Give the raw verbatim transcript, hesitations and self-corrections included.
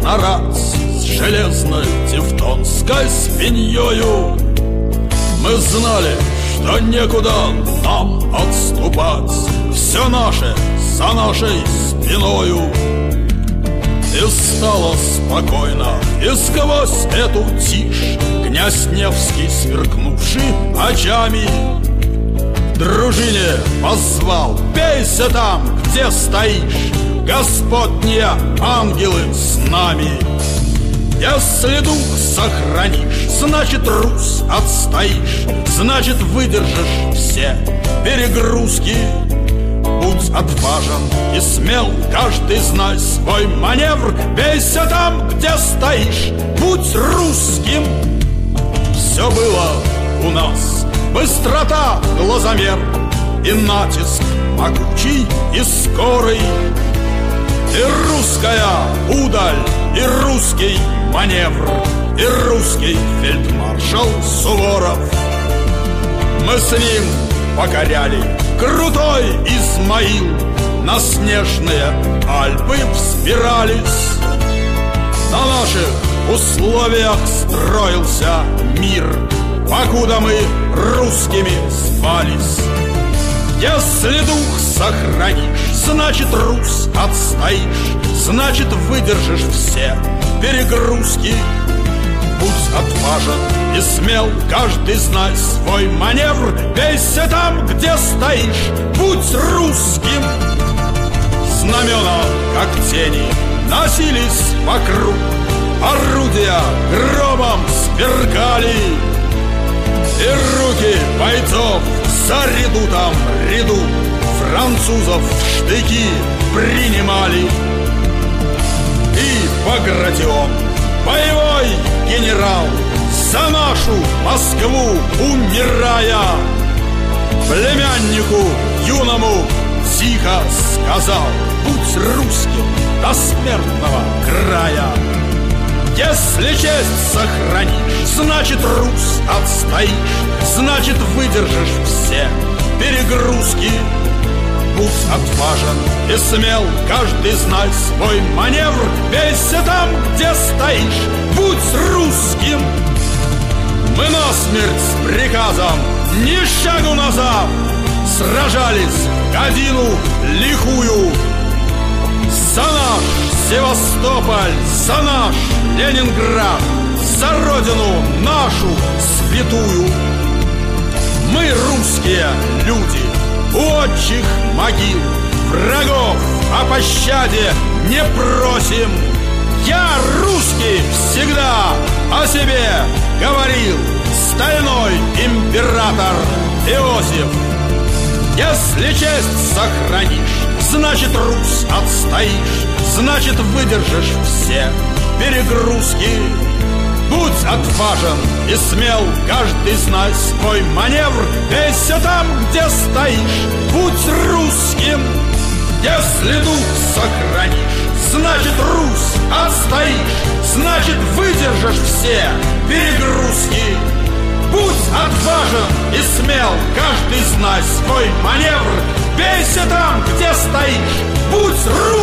краснорабц с железной тевтонской спиньёю. Мы знали, что некуда нам отступать, все наше за нашей спиною. И стало спокойно, и сквозь эту тишь князь Невский, сверкнувший очами, дружине позвал: бейся там, где стоишь, Господние ангелы с нами. Если дух сохранишь, значит, Русь отстоишь, значит, выдержишь все перегрузки. Будь отважен и смел, каждый знай свой маневр, бейся там, где стоишь, будь русским. Все было у нас, быстрота, глазомер, и натиск могучий и скорый, и русская удаль, и русский маневр, и русский фельдмаршал Суворов. Мы с ним покоряли крутой Измаил, на снежные Альпы взбирались. На наших условиях строился мир, покуда мы русскими звались. Если дух сохранишь, значит, Русь отстоишь, значит, выдержишь все перегрузки. Будь отважен и смел, каждый знай свой маневр, бейся там, где стоишь, будь русским. Знамена, как тени, носились вокруг, орудия громом сверкали, и руки бойцов за редутом ряду французов в штыки принимали. И Багратион, боевой генерал, за нашу Москву умирая, племяннику юному тихо сказал: будь русским до смертного края. Если честь сохранишь, значит, Русь отстоишь, значит, выдержишь все перегрузки. Будь отважен и смел, каждый знай свой маневр, бейся там, где стоишь, будь русским. Мы насмерть с приказом, ни шагу назад, сражались годину лихую. За наш Севастополь, за наш Ленинград, за родину нашу святую. Мы русские люди, у отчих могил, врагов о пощаде не просим. Я русский всегда о себе говорил стальной император Иосиф. Если честь сохранишь, значит, Русь отстоишь, значит, выдержишь все перегрузки. Будь отважен и смел, каждый знай свой маневр, бейся там, где стоишь, будь русским. Если дух сохранишь, значит, Русь отстоишь, значит, выдержишь все перегрузки. Будь отважен и смел, каждый знай свой маневр, бейся там, где стоишь, будь русским.